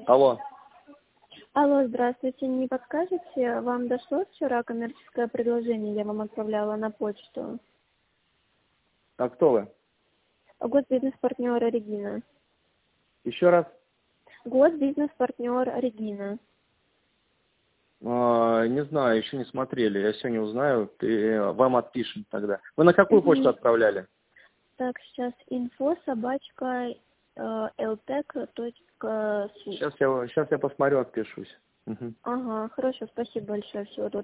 Алло. Алло, здравствуйте. Не подскажете, вам дошло вчера коммерческое предложение, я вам отправляла на почту? А кто вы? Госбизнес-партнер Регина. Еще раз? Госбизнес-партнер Регина. Не знаю, еще не смотрели. Я сегодня узнаю, вам отпишем тогда. Вы на какую почту отправляли? Так, сейчас info@ltec.su. Сейчас я посмотрю, отпишусь. Ага, хорошо, спасибо большое. Всего доброго.